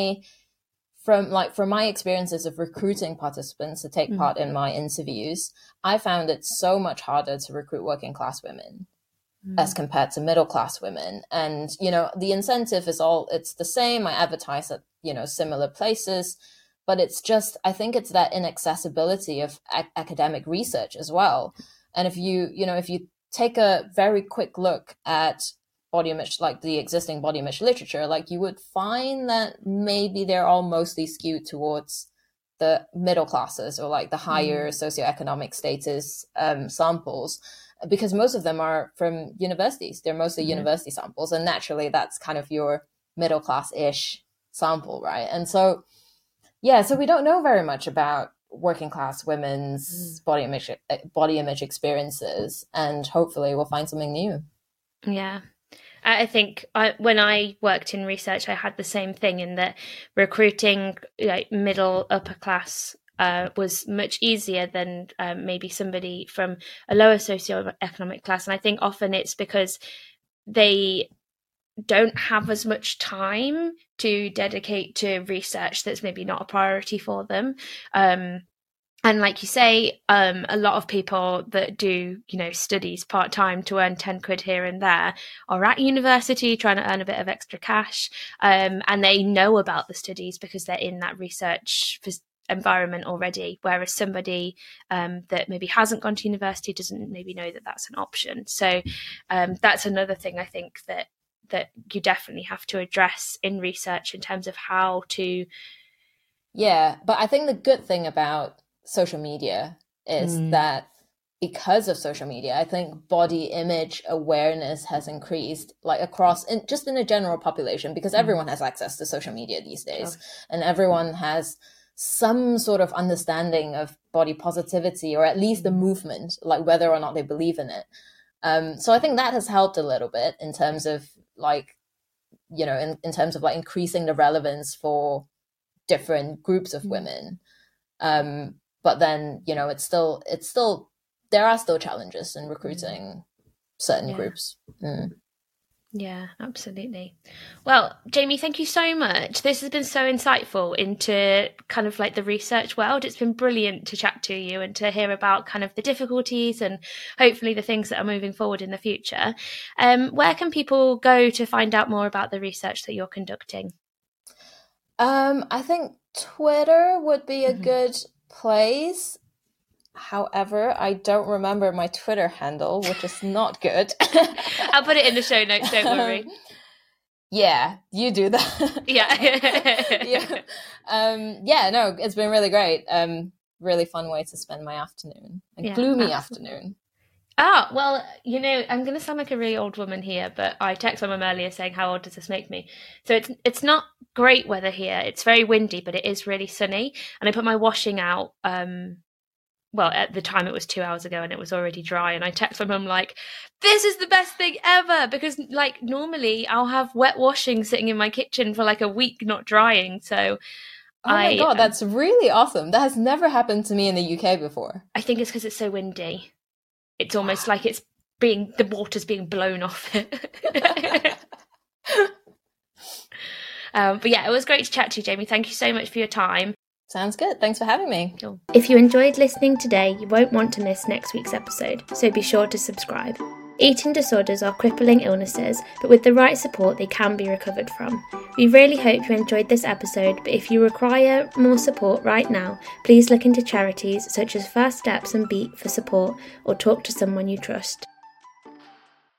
from my experiences of recruiting participants to take part in my interviews, I found it so much harder to recruit working class women as compared to middle class women. And, the incentive it's the same. I advertise at, similar places. But it's just, I think it's that inaccessibility of academic research as well. And if you take a very quick look at body image, like the existing body image literature, like you would find that maybe they're all mostly skewed towards the middle classes or like the higher socioeconomic status samples, because most of them are from universities. They're mostly university samples. And naturally, that's kind of your middle class-ish sample, right? And so, yeah, so we don't know very much about working class women's body image experiences, and hopefully we'll find something new. Yeah. I think when I worked in research, I had the same thing, in that recruiting middle upper class was much easier than maybe somebody from a lower socioeconomic class. And I think often it's because they don't have as much time to dedicate to research that's maybe not a priority for them. And like you say, a lot of people that do, studies part-time to earn 10 quid here and there are at university trying to earn a bit of extra cash. And they know about the studies because they're in that research environment already. Whereas somebody that maybe hasn't gone to university doesn't maybe know that that's an option. So that's another thing I think that you definitely have to address in research in terms of how to... Yeah, but I think the good thing about social media is that because of social media, I think body image awareness has increased like across just in the general population, because everyone has access to social media these days, and everyone has some sort of understanding of body positivity, or at least the movement, like whether or not they believe in it. So I think that has helped a little bit in terms of like, in terms of like increasing the relevance for different groups of women. But then, it's still there are still challenges in recruiting certain groups. Yeah, absolutely. Well, Jamie, thank you so much. This has been so insightful into kind of like the research world. It's been brilliant to chat to you and to hear about kind of the difficulties and hopefully the things that are moving forward in the future. Where can people go to find out more about the research that you're conducting? I think Twitter would be a good place. However, I don't remember my Twitter handle, which is not good. I'll put it in the show notes, don't worry. Yeah, you do that. No, it's been really great. Really fun way to spend my afternoon. Gloomy afternoon. Ah, well, I'm going to sound like a really old woman here, but I texted my mum earlier saying, how old does this make me? So it's not great weather here. It's very windy, but it is really sunny. And I put my washing out, at the time it was 2 hours ago and it was already dry. And I texted my mum like, this is the best thing ever. Because like normally I'll have wet washing sitting in my kitchen for like a week not drying. So oh my God, that's really awesome. That has never happened to me in the UK before. I think it's because it's so windy. It's almost like the water's being blown off it. But yeah, it was great to chat to you, Jamie. Thank you so much for your time. Sounds good. Thanks for having me. Cool. If you enjoyed listening today, you won't want to miss next week's episode, so be sure to subscribe. Eating disorders are crippling illnesses, but with the right support they can be recovered from. We really hope you enjoyed this episode, but if you require more support right now, please look into charities such as First Steps and Beat for support, or talk to someone you trust.